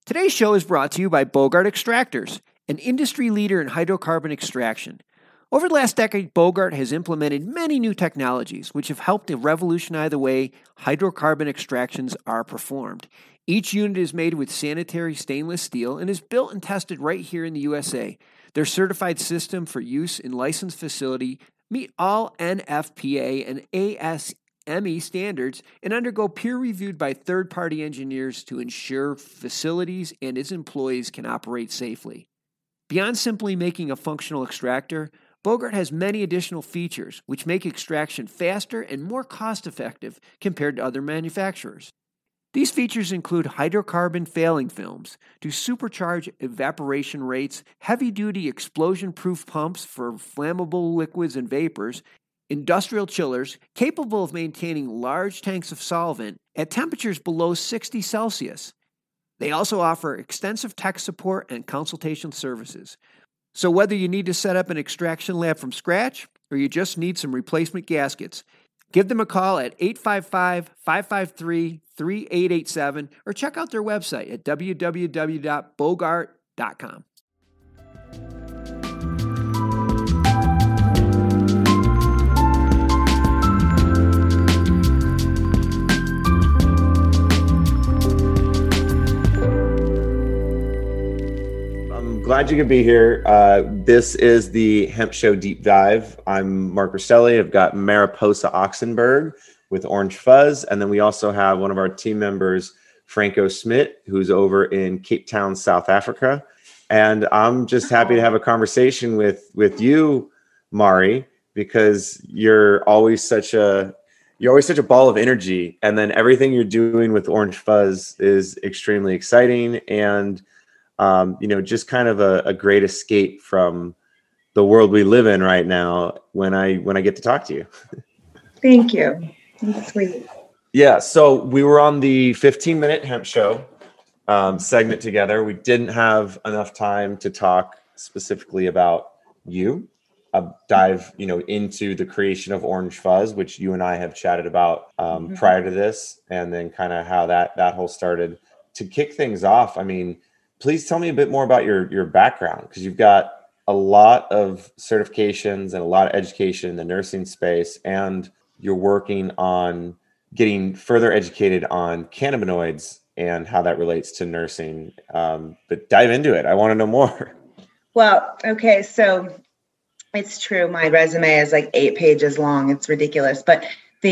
Today's show is brought to you by Bogart Extractors, an industry leader in hydrocarbon extraction. Over the last decade, Bogart has implemented many new technologies which have helped to revolutionize the way hydrocarbon extractions are performed. Each unit is made with sanitary stainless steel and is built and tested right here in the USA. Their certified system for use in licensed facility meet all NFPA and ASME standards and undergo peer reviewed by third-party engineers to ensure facilities and its employees can operate safely. Beyond simply making a functional extractor, Bogart has many additional features which make extraction faster and more cost-effective compared to other manufacturers. These features include hydrocarbon failing films to supercharge evaporation rates, heavy-duty explosion-proof pumps for flammable liquids and vapors, industrial chillers capable of maintaining large tanks of solvent at temperatures below 60 Celsius. They also offer extensive tech support and consultation services. So whether you need to set up an extraction lab from scratch or you just need some replacement gaskets, give them a call at 855-553-3887 or check out their website at www.bogart.com. Glad you could be here. This is the Hemp Show Deep Dive. I'm Mark Rosselli. I've got Mariposa Oxenberg with Orange Fuzz. And then we also have one of our team members, Franco Smit, who's over in Cape Town, South Africa. And I'm just happy to have a conversation with you, Mari, because you're always such a ball of energy. And then everything you're doing with Orange Fuzz is extremely exciting. And just kind of a great escape from the world we live in right now when I get to talk to you. Thank you. That's sweet. Yeah. So we were on the 15-minute hemp show segment together. We didn't have enough time to talk specifically about you. Dive, into the creation of Orange Fuzz, which you and I have chatted about prior to this, and then kind of how that whole started. To kick things off, please tell me a bit more about your background, because you've got a lot of certifications and a lot of education in the nursing space, and you're working on getting further educated on cannabinoids and how that relates to nursing. But dive into it. I want to know more. Well, okay. So it's true. My resume is like 8 pages long. It's ridiculous. But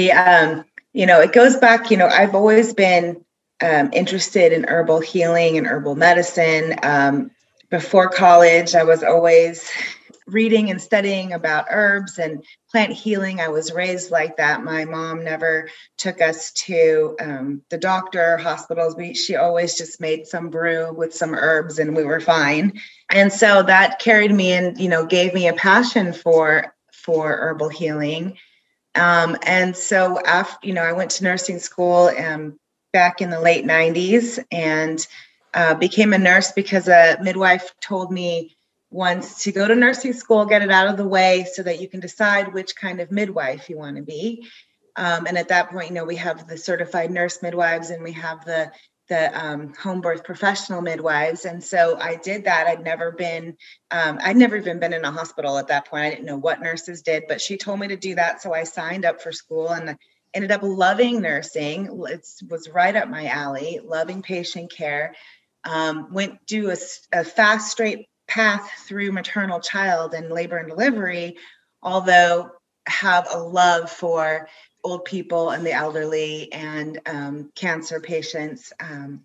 it goes back, I've always been interested in herbal healing and herbal medicine. Before college, I was always reading and studying about herbs and plant healing. I was raised like that. My mom never took us to the doctor, hospitals. She always just made some brew with some herbs and we were fine. And so that carried me and, gave me a passion for herbal healing. And so after, I went to nursing school back in the late 90s and became a nurse because a midwife told me once to go to nursing school, get it out of the way so that you can decide which kind of midwife you want to be. And at that point, we have the certified nurse midwives and we have the home birth professional midwives. And so I did that. I'd never even been in a hospital at that point. I didn't know what nurses did, but she told me to do that. So I signed up for school and ended up loving nursing. It was right up my alley, loving patient care. Went to a fast, straight path through maternal child and labor and delivery, although have a love for old people and the elderly and cancer patients.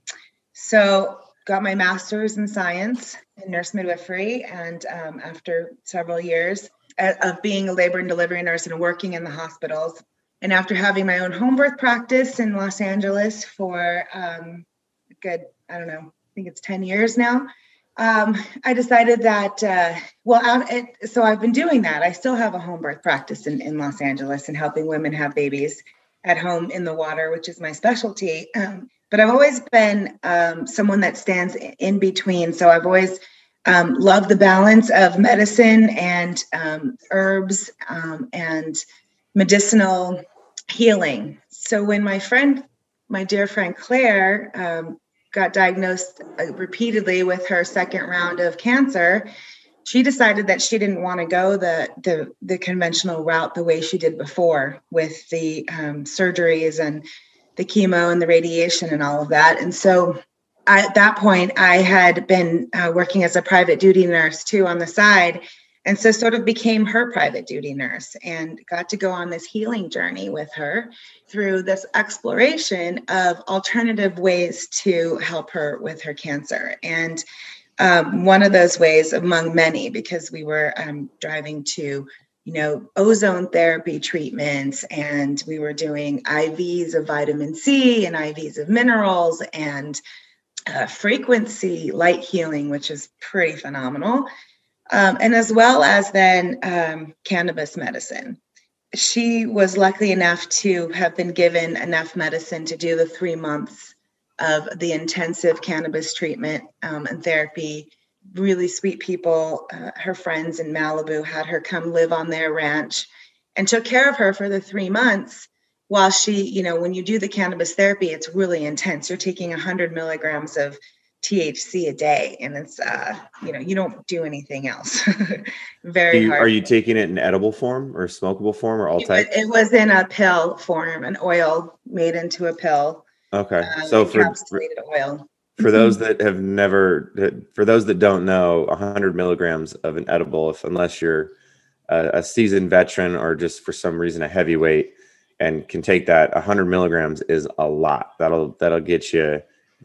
So got my master's in science in nurse midwifery. And after several years of being a labor and delivery nurse and working in the hospitals, and after having my own home birth practice in Los Angeles for I think it's 10 years now, I decided that, so I've been doing that. I still have a home birth practice in Los Angeles and helping women have babies at home in the water, which is my specialty. But I've always been someone that stands in between. So I've always loved the balance of medicine and herbs and medicinal healing. So when my dear friend Claire got diagnosed repeatedly with her second round of cancer, she decided that she didn't want to go the conventional route the way she did before with the surgeries and the chemo and the radiation and all of that. And so at that point, I had been working as a private duty nurse too on the side. And so sort of became her private duty nurse and got to go on this healing journey with her through this exploration of alternative ways to help her with her cancer. And one of those ways among many, because we were driving to, ozone therapy treatments, and we were doing IVs of vitamin C and IVs of minerals and frequency light healing, which is pretty phenomenal. And as well as then cannabis medicine. She was lucky enough to have been given enough medicine to do the 3 months of the intensive cannabis treatment and therapy. Really sweet people, her friends in Malibu had her come live on their ranch and took care of her for the 3 months while she, when you do the cannabis therapy, it's really intense. You're taking 100 milligrams of THC a day, and it's you don't do anything else. Very hard. Are you taking it in edible form or smokable form or all types? It was in a pill form, an oil made into a pill. Okay, so encapsulated oil. For those that don't know, 100 milligrams of an edible, unless you're a seasoned veteran or just for some reason a heavyweight and can take that, 100 milligrams is a lot. That'll get you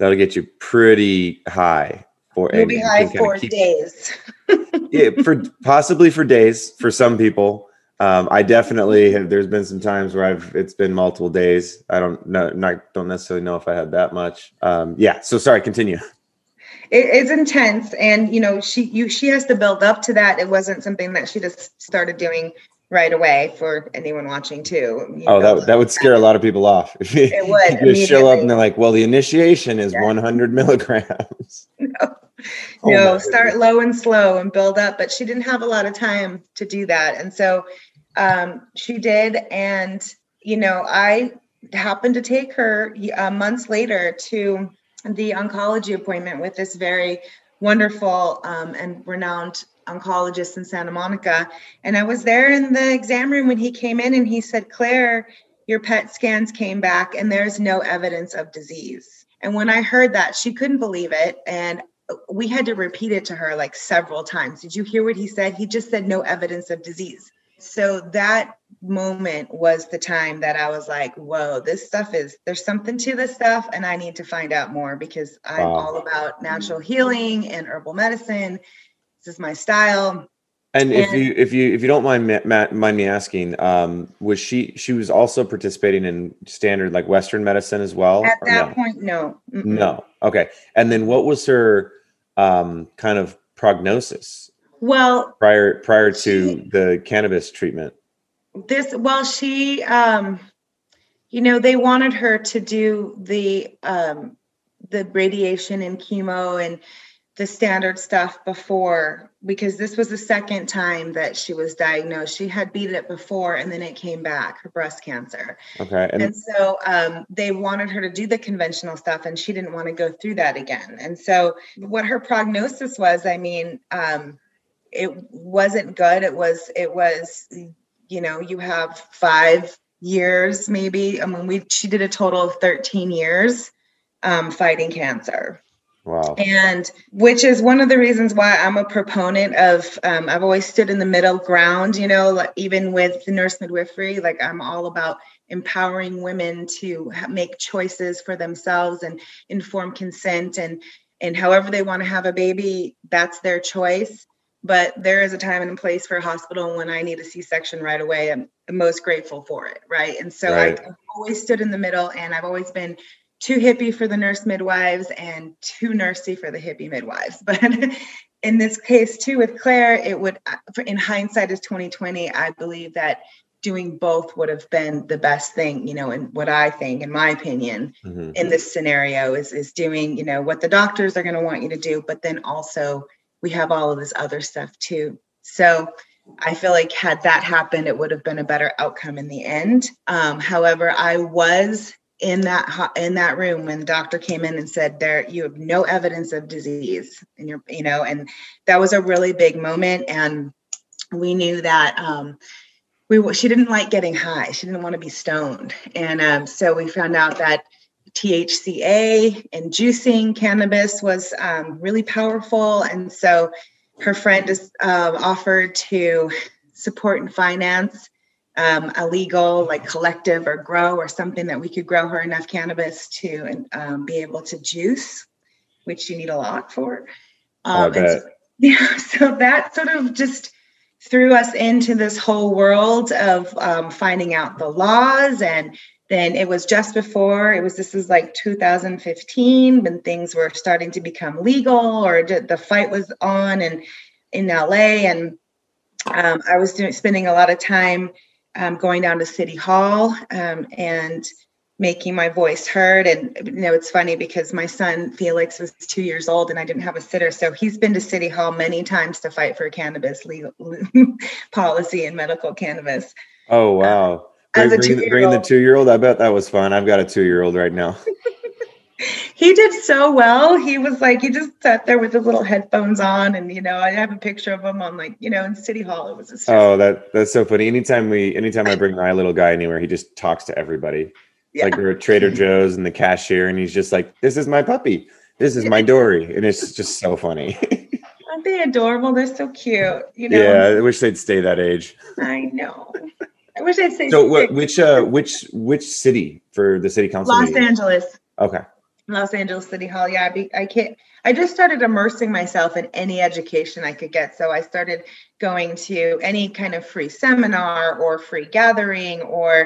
pretty high. You'll be high for days. Yeah, possibly for days for some people. I definitely have. There's been some times where it's been multiple days. I don't necessarily know if I had that much. Yeah. So sorry. Continue. It's intense, and she has to build up to that. It wasn't something that she just started doing right away. For anyone watching too. That would scare a lot of people off. It would. You just show up and they're like, "Well, the initiation is 100 milligrams." No, start low and slow and build up. But she didn't have a lot of time to do that, and so she did. And I happened to take her months later to the oncology appointment with this very wonderful and renowned oncologist in Santa Monica. And I was there in the exam room when he came in, and he said, "Claire, your PET scans came back and there's no evidence of disease." And when I heard that, she couldn't believe it. And we had to repeat it to her like several times. Did you hear what he said? He just said no evidence of disease. So that moment was the time that I was like, whoa, there's something to this stuff. And I need to find out more, because I'm all about natural healing and herbal medicine. This is my style. And if you don't mind me asking, was she was also participating in standard like Western medicine as well? At that point, no. Mm-mm. No. Okay. And then what was her kind of prognosis? Well, prior to the cannabis treatment. She they wanted her to do the radiation and chemo and the standard stuff before, because this was the second time that she was diagnosed. She had beat it before, and then it came back, her breast cancer. Okay. And so they wanted her to do the conventional stuff, and she didn't want to go through that again. And so what her prognosis was, it wasn't good. It was, you have 5 years, maybe. She did a total of 13 years fighting cancer. Wow. And which is one of the reasons why I'm a proponent of, I've always stood in the middle ground, even with the nurse midwifery, like I'm all about empowering women to make choices for themselves and informed consent, and however they want to have a baby, that's their choice. But there is a time and a place for a hospital. When I need a C-section right away, I'm most grateful for it. Right. And so I've always stood in the middle, and I've always been too hippie for the nurse midwives and too nursey for the hippie midwives. But in this case too, with Claire, it would, in hindsight is 2020, I believe that doing both would have been the best thing, and what I think, in my opinion, in this scenario is doing, what the doctors are going to want you to do, but then also we have all of this other stuff too. So I feel like had that happened, it would have been a better outcome in the end. However, I was in that room when the doctor came in and said, "There, you have no evidence of disease," and and that was a really big moment. And we knew that she didn't like getting high. She didn't want to be stoned. And so we found out that THCA and juicing cannabis was really powerful. And so her friend offered to support and finance a legal like collective or grow or something that we could grow her enough cannabis to be able to juice, which you need a lot for. I bet. So that sort of just threw us into this whole world of finding out the laws. And then it was just before this is like 2015 when things were starting to become legal, or the fight was on and in LA. And I was spending a lot of time going down to City Hall and making my voice heard. And it's funny because my son Felix was 2 years old and I didn't have a sitter, so he's been to City Hall many times to fight for cannabis legal policy and medical cannabis. Oh wow! Bring the 2-year-old. I bet that was fun. I've got a 2-year-old right now. He did so well. He was like, he just sat there with his little headphones on, and I have a picture of him on in City Hall. It was just that's so funny. Anytime I bring my little guy anywhere, he just talks to everybody. Yeah. Like we're at Trader Joe's and the cashier, and he's just like, "This is my puppy. This is my Dory," and it's just so funny. Aren't they adorable? They're so cute. Yeah, I wish they'd stay that age. I know. I wish I'd say. So, which city for the city council? Los Angeles. Okay. Los Angeles City Hall. Yeah, I just started immersing myself in any education I could get. So I started going to any kind of free seminar or free gathering or,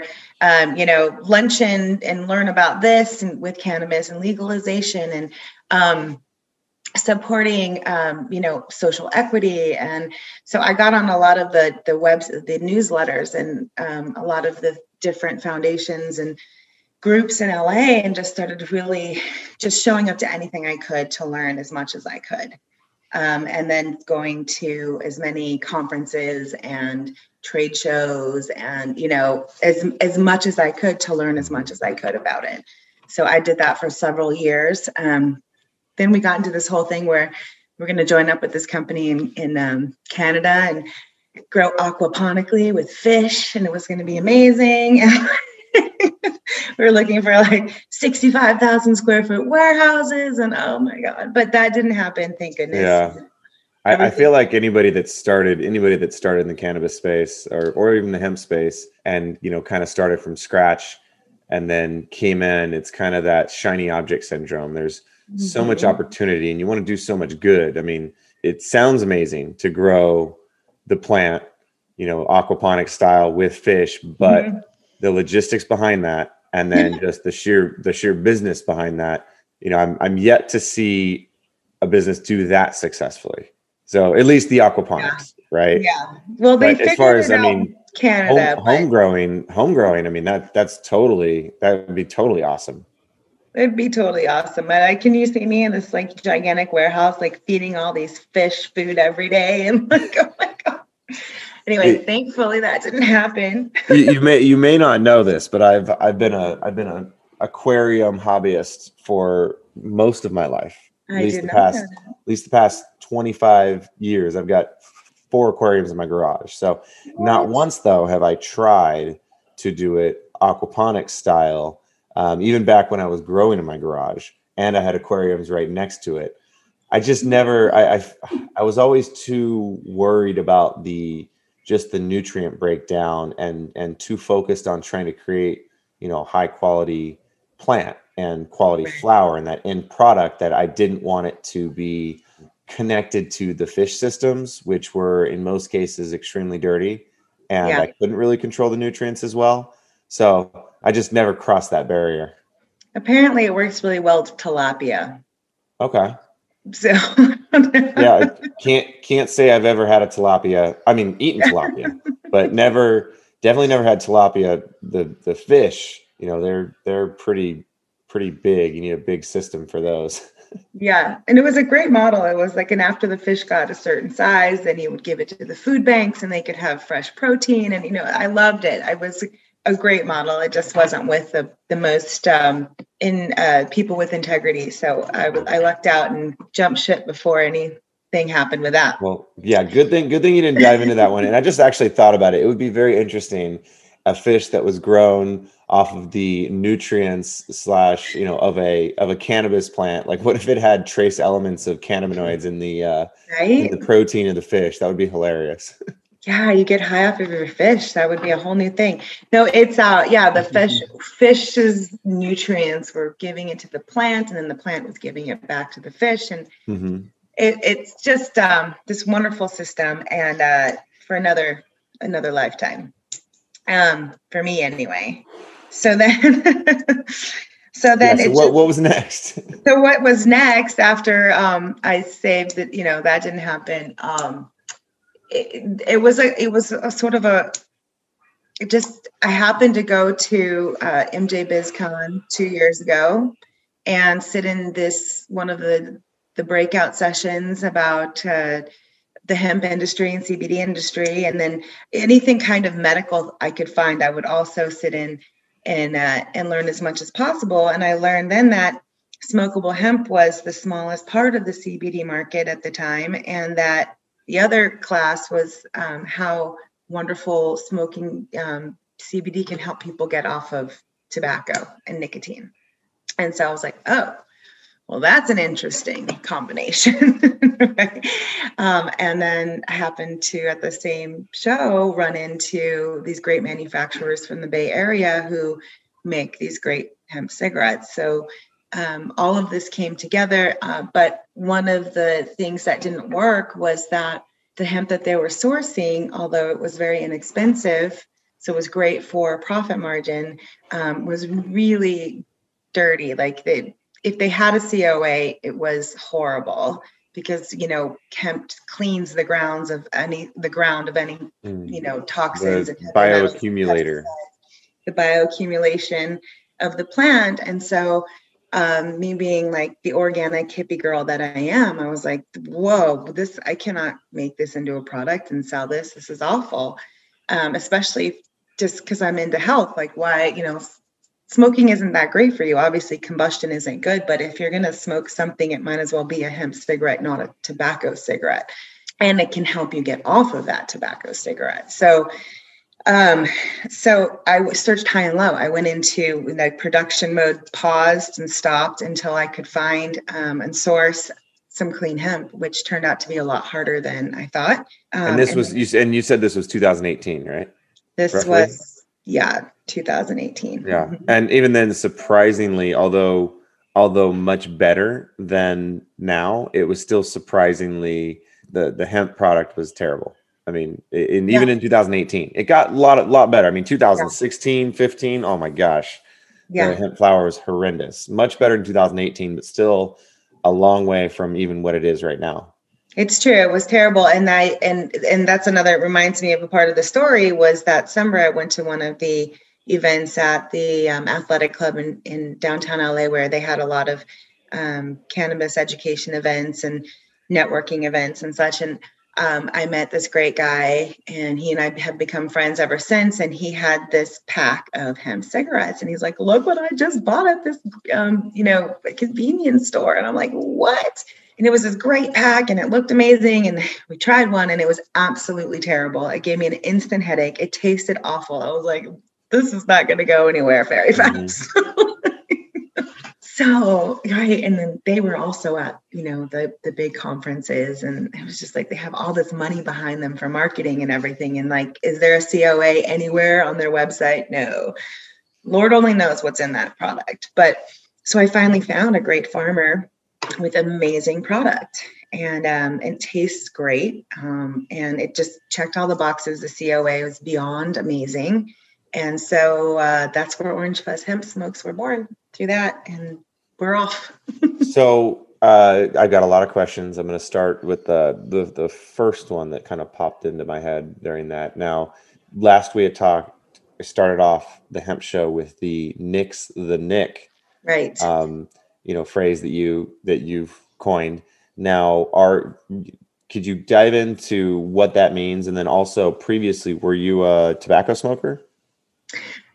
luncheon and learn about this and with cannabis and legalization and supporting, social equity. And so I got on a lot of the newsletters and a lot of the different foundations and groups in LA, and just started really just showing up to anything I could to learn as much as I could. And then going to as many conferences and trade shows and, as much as I could to learn as much as I could about it. So I did that for several years. Then we got into this whole thing where we're going to join up with this company in Canada and grow aquaponically with fish. And it was going to be amazing. We were looking for like 65,000 square foot warehouses, and oh my God, but that didn't happen. Thank goodness. Yeah. I feel like anybody that started in the cannabis space or even the hemp space and, kind of started from scratch and then came in, it's kind of that shiny object syndrome. There's so much opportunity and you want to do so much good. I mean, it sounds amazing to grow the plant, aquaponic style with fish, but the logistics behind that, and then just the sheer business behind that, I'm yet to see a business do that successfully. So at least the aquaponics, right? Yeah. Well, they figured as far as Canada, home growing. I mean, that would be totally awesome. It'd be totally awesome. And can you see me in this like gigantic warehouse, like feeding all these fish food every day, and like, oh my God. Anyway, thankfully that didn't happen. you may not know this, but I've been a aquarium hobbyist for most of my life. At least the past 25 years. I've got 4 aquariums in my garage. So not once though have I tried to do it aquaponics style. Even back when I was growing in my garage and I had aquariums right next to it. I just never. I was always too worried about the nutrient breakdown and too focused on trying to create, high quality plant and quality flower and that end product that I didn't want it to be connected to the fish systems, which were in most cases extremely dirty. And I couldn't really control the nutrients as well. So I just never crossed that barrier. Apparently it works really well with tilapia. Okay. So yeah, can't say I've ever had a tilapia. I mean, eaten tilapia, but definitely never had tilapia. The fish, they're pretty big. You need a big system for those. Yeah, and it was a great model. It was like, and after the fish got a certain size, then you would give it to the food banks, and they could have fresh protein. And I loved it. a great model. It just wasn't with the most people with integrity. So I lucked out and jumped ship before anything happened with that. Well, yeah, good thing you didn't dive into that one. And I just actually thought about it. It would be very interesting, a fish that was grown off of the nutrients / of a cannabis plant. Like, what if it had trace elements of cannabinoids in the protein of the fish? That would be hilarious. Yeah, you get high off of your fish. That would be a whole new thing. No, it's the fish's nutrients were giving it to the plant, and then the plant was giving it back to the fish, and it's just this wonderful system, and for another lifetime, for me anyway. So then, what was next? So what was next after I saved it? That didn't happen. It was a sort of I happened to go to MJ BizCon 2 years ago and sit in one of the breakout sessions about the hemp industry and CBD industry, and then anything kind of medical I could find, I would also sit in and learn as much as possible. And I learned then that smokable hemp was the smallest part of the CBD market at the time, and that the other class was how wonderful smoking CBD can help people get off of tobacco and nicotine. And so I was like, oh, well, that's an interesting combination. Right? And then I happened to, at the same show, run into these great manufacturers from the Bay Area who make these great hemp cigarettes. So all of this came together, but one of the things that didn't work was that the hemp that they were sourcing, although it was very inexpensive, so it was great for profit margin, was really dirty. Like if they had a COA, it was horrible because hemp cleans the ground of any toxins. The bioaccumulator. The bioaccumulation of the plant, and so. Me being like the organic hippie girl that I am, I was like, whoa, I cannot make this into a product and sell this. This is awful. Especially just because I'm into health. Like, why, smoking isn't that great for you. Obviously, combustion isn't good, but if you're going to smoke something, it might as well be a hemp cigarette, not a tobacco cigarette. And it can help you get off of that tobacco cigarette. So I searched high and low. I went into production mode, paused and stopped until I could find and source some clean hemp, which turned out to be a lot harder than I thought. And you said this was 2018, right? This roughly? Was 2018. Yeah. Mm-hmm. And even then, surprisingly, although much better than now, it was still surprisingly, the hemp product was terrible. I mean, even in 2018, it got a lot better. I mean, 2016, 15, oh my gosh. The hemp flower was horrendous. Much better in 2018, but still a long way from even what it is right now. It's true. It was terrible. And that's it reminds me of a part of the story was that summer I went to one of the events at the athletic club in downtown LA, where they had a lot of cannabis education events and networking events and such. And I met this great guy, and he and I have become friends ever since. And he had this pack of hemp cigarettes, and he's like, "Look what I just bought at this, convenience store." And I'm like, "What?" And it was this great pack, and it looked amazing. And we tried one, and it was absolutely terrible. It gave me an instant headache. It tasted awful. I was like, "This is not going to go anywhere very fast." So, right. And then they were also at, the big conferences, and it was just like, they have all this money behind them for marketing and everything. And like, is there a COA anywhere on their website? No, Lord only knows what's in that product. But so I finally found a great farmer with amazing product, and it tastes great. And it just checked all the boxes. The COA was beyond amazing. And so that's where Orange Fuzz Hemp Smokes were born, through that. And we're off. So I've got a lot of questions. I'm going to start with the first one that kind of popped into my head during that. Now, last we had talked, I started off the hemp show with the Nix the Nick, right? Phrase that you've coined. Now, could you dive into what that means? And then also, previously, were you a tobacco smoker?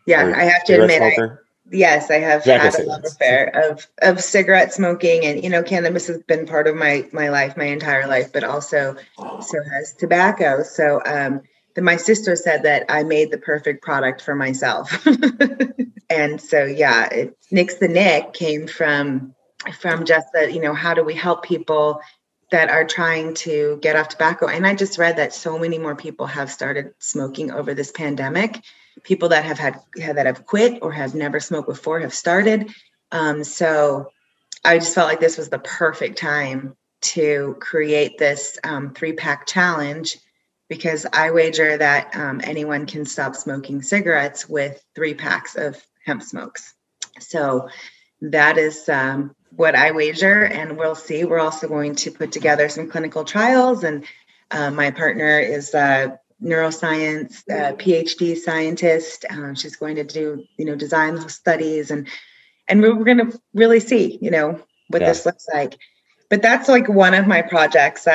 Yeah, or I have to cigarette admit, smoker? yes, I have Tobacco had a love cigarettes. affair of cigarette smoking, and cannabis has been part of my life, my entire life, but also so has tobacco. So my sister said that I made the perfect product for myself. And so yeah, Nix the Nick came from just that, how do we help people that are trying to get off tobacco? And I just read that so many more people have started smoking over this pandemic. People that have quit or have never smoked before have started. So I just felt like this was the perfect time to create this 3-pack challenge, because I wager that anyone can stop smoking cigarettes with 3 packs of hemp smokes. So that is what I wager, and we'll see. We're also going to put together some clinical trials, and my partner is a neuroscience PhD scientist. She's going to do, design studies, and we're going to really see, what Yeah. this looks like. But that's like one of my projects.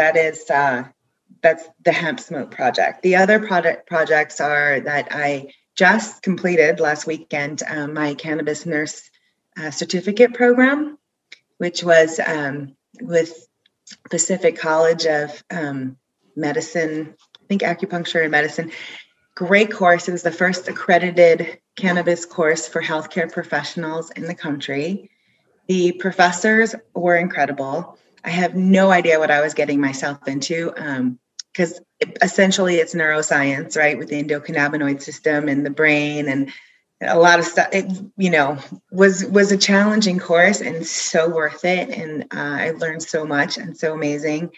That's the hemp smoke project. The other projects are that I just completed last weekend, my cannabis nurse certificate program, which was with Pacific College of Medicine, I think acupuncture and medicine. Great course. It was the first accredited cannabis course for healthcare professionals in the country. The professors were incredible. I have no idea what I was getting myself into, because essentially it's neuroscience, right, with the endocannabinoid system and the brain and a lot of stuff. It, was a challenging course and so worth it. And I learned so much and so amazing.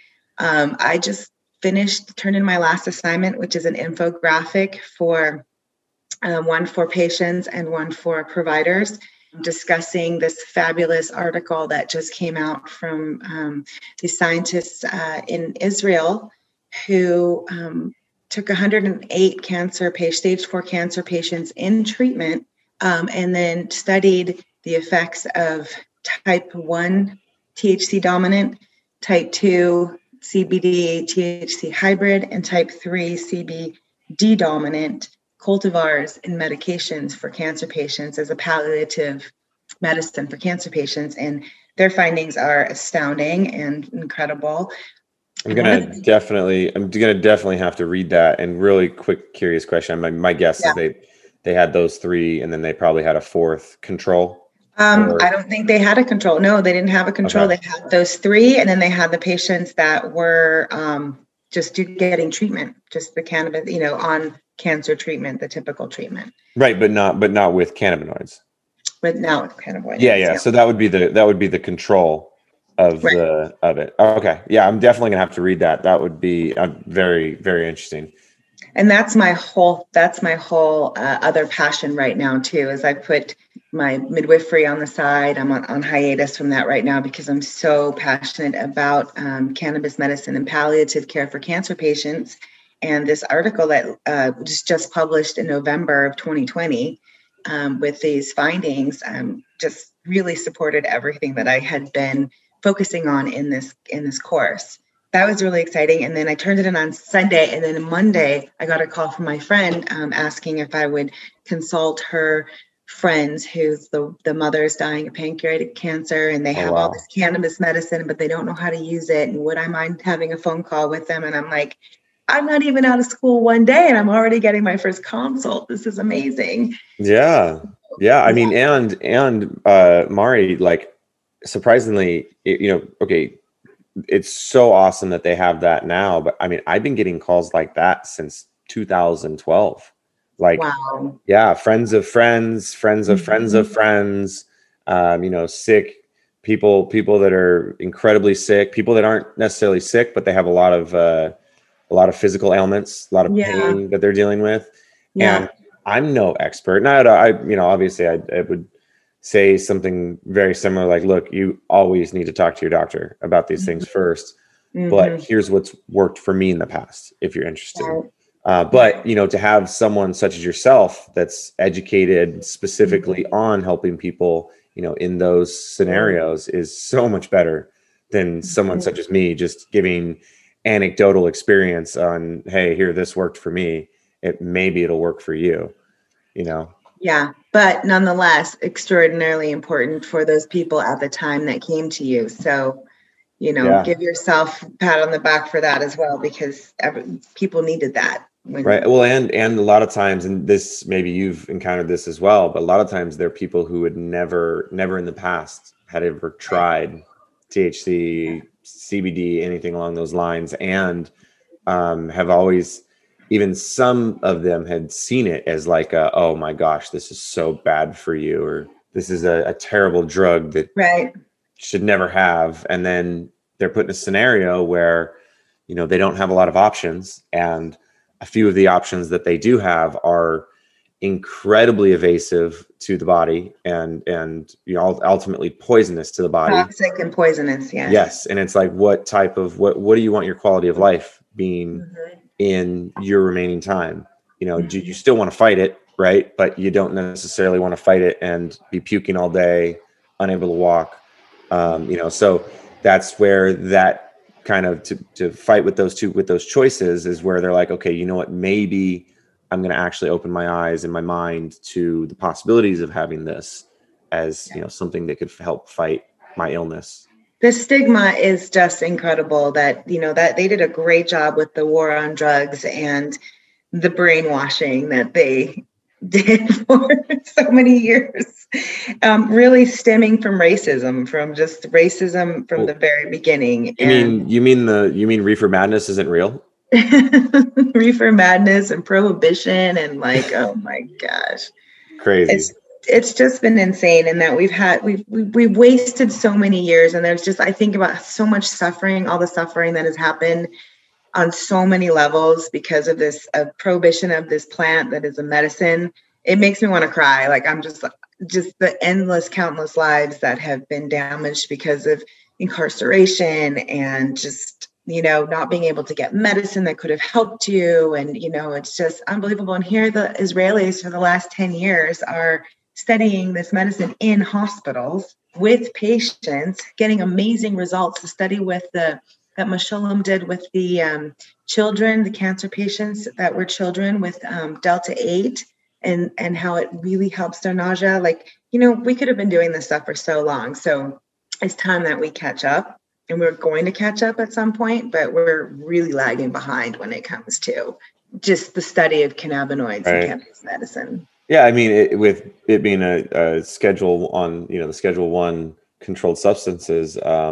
I just turned in my last assignment, which is an infographic for one for patients and one for providers, discussing this fabulous article that just came out from the scientists in Israel who took 108 stage 4 cancer patients in treatment, and then studied the effects of type 1 THC dominant, type 2 CBD THC hybrid, and type 3 CBD dominant cultivars and medications for cancer patients as a palliative medicine for cancer patients. And their findings are astounding and incredible. I'm gonna definitely have to read that. And really quick, curious question. My guess is they had those 3, and then they probably had a 4th control. I don't think they had a control. No, they didn't have a control. Okay. They had those 3, and then they had the patients that were just getting treatment, just the cannabis, on cancer treatment, the typical treatment. Right, but not with cannabinoids. But now with cannabinoids. Yeah. So that would be the control of it. Okay. Yeah, I'm definitely gonna have to read that. That would be very, very interesting. And that's my whole other passion right now too, is I put my midwifery on the side. I'm on hiatus from that right now because I'm so passionate about cannabis medicine and palliative care for cancer patients. And this article that was just published in November of 2020 with these findings just really supported everything that I had been focusing on in this course. That was really exciting. And then I turned it in on Sunday. And then on Monday, I got a call from my friend asking if I would consult her friends who's the mother's dying of pancreatic cancer. And they have all this cannabis medicine, but they don't know how to use it. And would I mind having a phone call with them? And I'm like, I'm not even out of school one day and I'm already getting my first consult. This is amazing. Yeah. I mean, and Mari, like, surprisingly, okay, it's so awesome that they have that now. But I mean, I've been getting calls like that since 2012. Like, yeah, friends of friends, friends of friends of friends, sick people that are incredibly sick, people that aren't necessarily sick, but they have a lot of physical ailments, a lot of pain that they're dealing with. Yeah. And I'm no expert. And obviously I would say something very similar, like, look, you always need to talk to your doctor about these things first, but here's what's worked for me in the past, if you're interested. But, to have someone such as yourself that's educated specifically on helping people, in those scenarios is so much better than someone such as me just giving anecdotal experience on, hey, here, this worked for me. Maybe it'll work for you, Yeah, but nonetheless, extraordinarily important for those people at the time that came to you. So, Yeah. give yourself a pat on the back for that as well, because people needed that. Right. Well, and a lot of times, and this, maybe you've encountered this as well, but a lot of times there are people who had never in the past had ever tried THC, CBD, anything along those lines, and have always, even some of them had seen it as like, oh my gosh, this is so bad for you, or this is a terrible drug that should never have. And then they're put in a scenario where, they don't have a lot of options, and a few of the options that they do have are incredibly evasive to the body and ultimately poisonous to the body. Toxic and poisonous. Yes. And it's like, what do you want your quality of life being in your remaining time? Do you still want to fight it, right? But you don't necessarily want to fight it and be puking all day, unable to walk. So that's where that kind of to fight with those choices is where they're like, okay, you know what, maybe I'm going to actually open my eyes and my mind to the possibilities of having this as, something that could help fight my illness. The stigma is just incredible that they did a great job with the war on drugs and the brainwashing that they did for so many years, really stemming from racism from the very beginning. You mean reefer madness isn't real? Reefer madness and prohibition and oh my gosh, crazy. It's just been insane, and that we've wasted so many years, and there's just, I think about so much suffering, all the suffering that has happened on so many levels because of this prohibition of this plant that is a medicine. It makes me want to cry. I'm just the countless lives that have been damaged because of incarceration and just, not being able to get medicine that could have helped you. And, it's just unbelievable. And here the Israelis for the last 10 years are studying this medicine in hospitals with patients, getting amazing results. The study that Meshulam did with the children, the cancer patients that were children with Delta 8, and how it really helps their nausea. We could have been doing this stuff for so long. So it's time that we catch up, and we're going to catch up at some point, but we're really lagging behind when it comes to just the study of cannabinoids and cannabis medicine. Yeah. I mean, with it being a schedule on, the Schedule 1 controlled substances,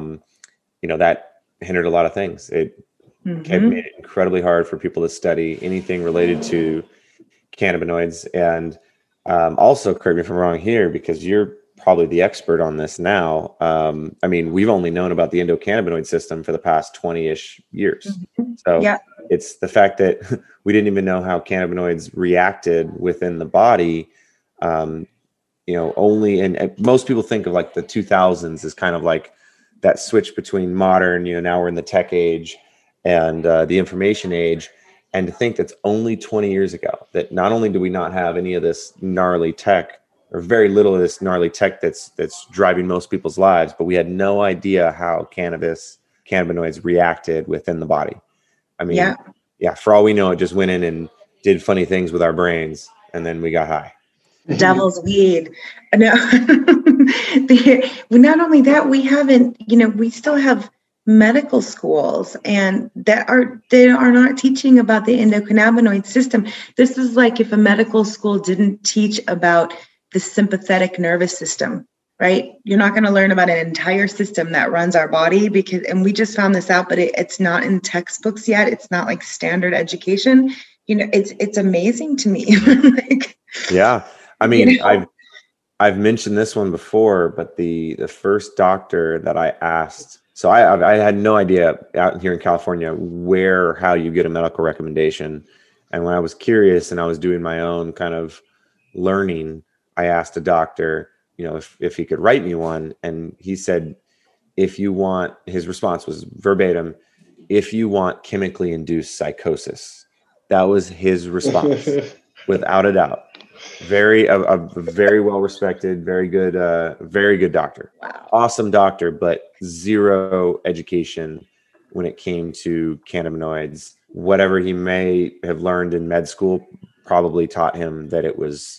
that hindered a lot of things. It made it incredibly hard for people to study anything related to cannabinoids. And also, correct me if I'm wrong here, because you're probably the expert on this now. I mean, we've only known about the endocannabinoid system for the past 20-ish years. So it's the fact that we didn't even know how cannabinoids reacted within the body. Only, and most people think of the 2000s as kind of like that switch between modern, now we're in the tech age and the information age. And to think that's only 20 years ago, that not only do we not have any of this gnarly tech, or very little of this gnarly tech that's driving most people's lives, but we had no idea how cannabinoids reacted within the body. I mean, for all we know, it just went in and did funny things with our brains, and then we got high. Devil's weed. No, not only that, we haven't, we still have medical schools and they are not teaching about the endocannabinoid system. This is like if a medical school didn't teach about the sympathetic nervous system, right? You're not going to learn about an entire system that runs our body and we just found this out, but it's not in textbooks yet. It's not like standard education. It's amazing to me. Yeah. I mean, I've mentioned this one before, but the first doctor that I asked, so I had no idea out here in California how you get a medical recommendation. And when I was curious and I was doing my own kind of learning, I asked a doctor, if he could write me one. And he said, his response was verbatim, if you want chemically induced psychosis. That was his response, without a doubt. A very well respected, very good doctor. Wow. Awesome doctor, but zero education when it came to cannabinoids. Whatever he may have learned in med school probably taught him that it was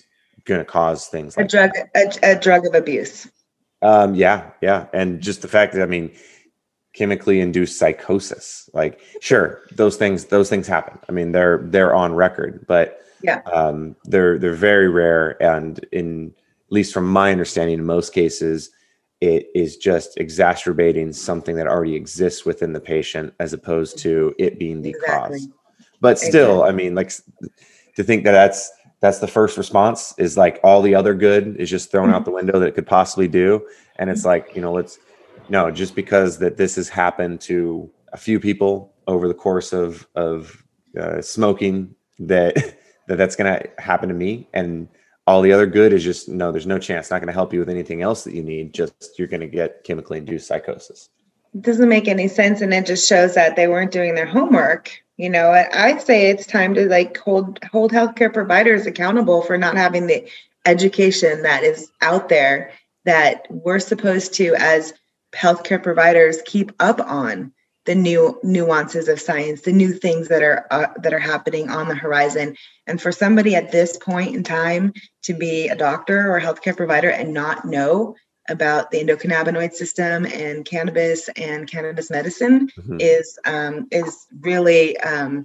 going to cause things like a drug of abuse. Yeah. And just the fact that, I mean, chemically induced psychosis, like, sure, those things happen. I mean, they're on record, but they're very rare. And at least from my understanding, in most cases, it is just exacerbating something that already exists within the patient, as opposed to it being the cause. But still, I mean, like, to think that that's the first response is like all the other good is just thrown out the window that it could possibly do. And it's like, just because that this has happened to a few people over the course of smoking, that's going to happen to me, and all the other good is just, no, there's no chance. Not going to help you with anything else that you need. Just, you're going to get chemically induced psychosis. It doesn't make any sense. And it just shows that they weren't doing their homework. I'd say it's time to like hold healthcare providers accountable for not having the education that is out there that we're supposed to, as healthcare providers, keep up on the new nuances of science, the new things that are happening on the horizon. And for somebody at this point in time to be a doctor or a healthcare provider and not know about the endocannabinoid system and cannabis medicine is really,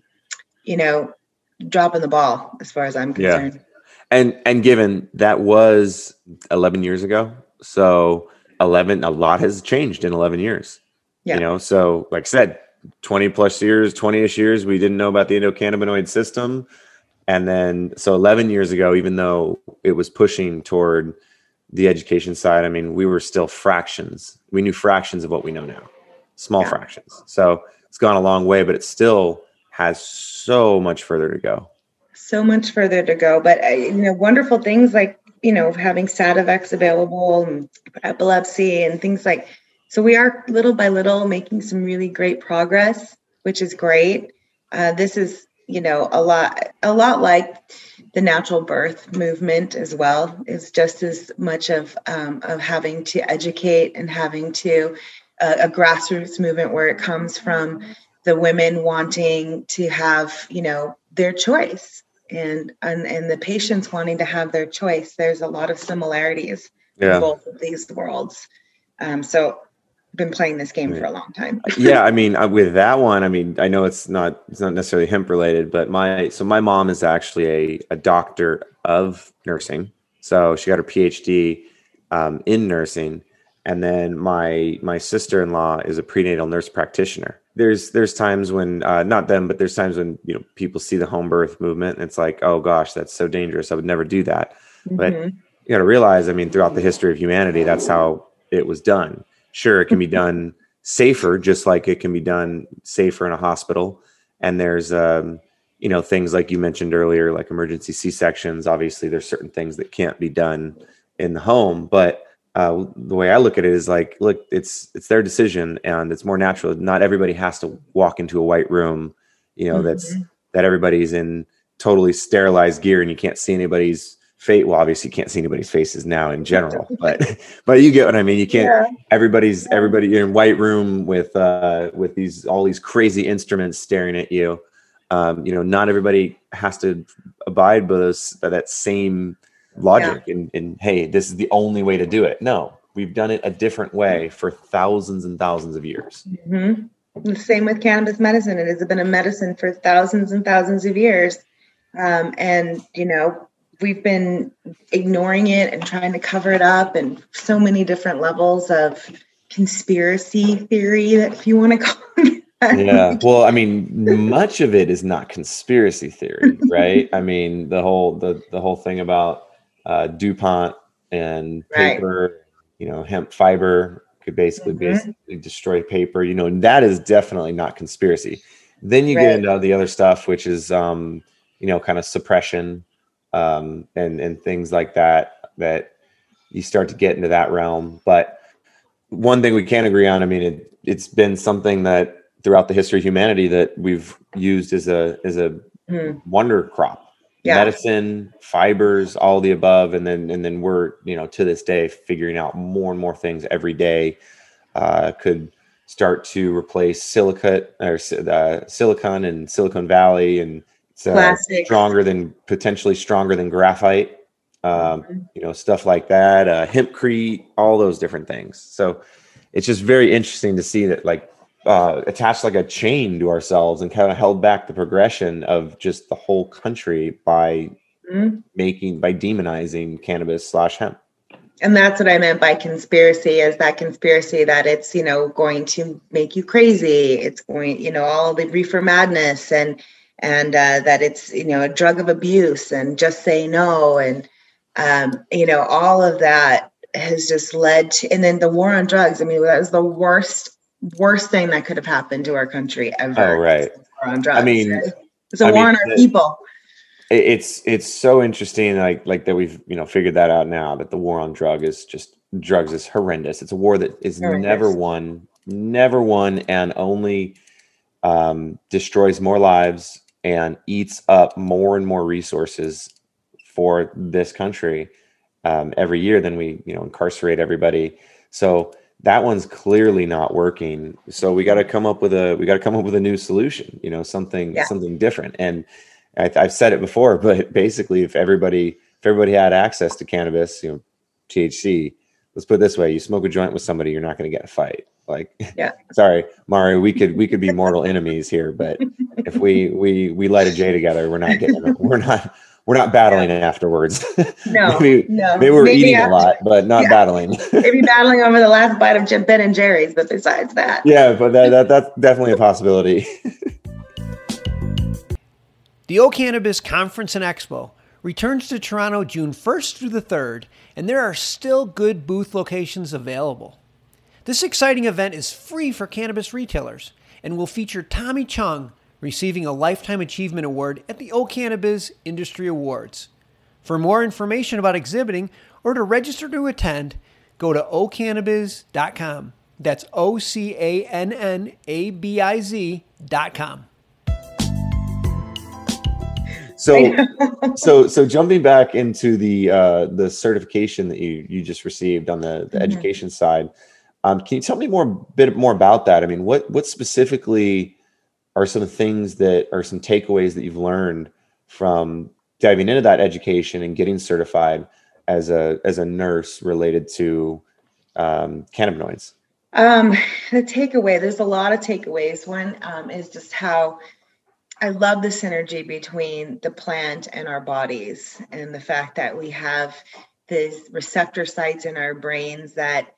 dropping the ball as far as I'm concerned. Yeah. And given that was 11 years ago, so a lot has changed in 11 years. Yeah. So like I said, 20-ish years, we didn't know about the endocannabinoid system. And then, so 11 years ago, even though it was pushing toward the education side, I mean, we were still fractions. We knew fractions of what we know now, small fractions. So it's gone a long way, but it still has so much further to go. So much further to go. But, wonderful things like, having Sativex available and epilepsy and things like, so we are little by little making some really great progress, which is great. This is, a lot like the natural birth movement as well. Is just as much of having to educate and having to a grassroots movement where it comes from the women wanting to have, their choice and the patients wanting to have their choice. There's a lot of similarities in both of these worlds. So I've been playing this game for a long time. Yeah. I mean, with that one, I mean, I know it's not necessarily hemp related, but my mom is actually a doctor of nursing. So she got her PhD in nursing. And then my sister-in-law is a prenatal nurse practitioner. There's times when, not them, but there's times when, people see the home birth movement and it's like, oh gosh, that's so dangerous. I would never do that. Mm-hmm. But you got to realize, I mean, throughout the history of humanity, that's how it was done. Sure, it can be done safer, just like it can be done safer in a hospital. And there's, things like you mentioned earlier, like emergency C-sections. Obviously, there's certain things that can't be done in the home. But the way I look at it is like, look, it's their decision, and it's more natural. Not everybody has to walk into a white room, that everybody's in totally sterilized gear and you can't see anybody's face. Well, obviously you can't see anybody's faces now in general, but you get what I mean. You can't. Everybody in white room with all these crazy instruments staring at you. Not everybody has to abide by that same logic. And hey, this is the only way to do it. No, we've done it a different way for thousands and thousands of years. Mm-hmm. The same with cannabis medicine. It has been a medicine for thousands and thousands of years, and we've been ignoring it and trying to cover it up, and so many different levels of conspiracy theory, that if you want to call it that. Yeah. Well, I mean, much of it is not conspiracy theory, right? I mean, the whole thing about DuPont and paper, hemp fiber could basically destroy paper, and that is definitely not conspiracy. Then you get into the other stuff, which is, kind of suppression, and things like that you start to get into that realm. But one thing we can agree on, I mean, it's been something that throughout the history of humanity that we've used as a wonder crop. Medicine, fibers, all the above, and then we're to this day figuring out more and more things every day. Could start to replace silicon and Silicon Valley, and it's potentially stronger than graphite. stuff like that, hempcrete, all those different things. So it's just very interesting to see that like attached like a chain to ourselves and kind of held back the progression of just the whole country by demonizing cannabis / hemp. And that's what I meant by conspiracy, is that conspiracy that it's, going to make you crazy. It's going, all the reefer madness and that it's, a drug of abuse and just say no. And, all of that has just led to, and then the war on drugs. I mean, that was the worst thing that could have happened to our country ever. Oh, right. War on drugs. I mean, right? It's a war on our people. It's so interesting, like that we've figured that out now, that the war on drugs is horrendous. It's a war that is never won, and only destroys more lives and eats up more and more resources for this country every year. Than we incarcerate everybody. So that one's clearly not working. So we got to come up with a new solution. Something different. And I've said it before, but basically, if everybody had access to cannabis, THC, let's put it this way: you smoke a joint with somebody, you're not going to get a fight. Like, sorry, Mari, we could be mortal enemies here, but if we light a J together, we're not battling afterwards. No, maybe we're eating a lot, but not battling. Maybe battling over the last bite of Ben and Jerry's, but besides that, but that's definitely a possibility. The O Cannabis Conference and Expo returns to Toronto June 1st through the 3rd, and there are still good booth locations available. This exciting event is free for cannabis retailers and will feature Tommy Chung receiving a Lifetime Achievement Award at the O Cannabis Industry Awards. For more information about exhibiting or to register to attend, go to ocannabis.com. That's OCANNABIZ.com. So jumping back into the certification that you just received on the education side, can you tell me bit more about that? I mean, what specifically are some things that are some takeaways that you've learned from diving into that education and getting certified as a nurse related to cannabinoids? The takeaway, there's a lot of takeaways. One is just how I love the synergy between the plant and our bodies, and the fact that we have these receptor sites in our brains that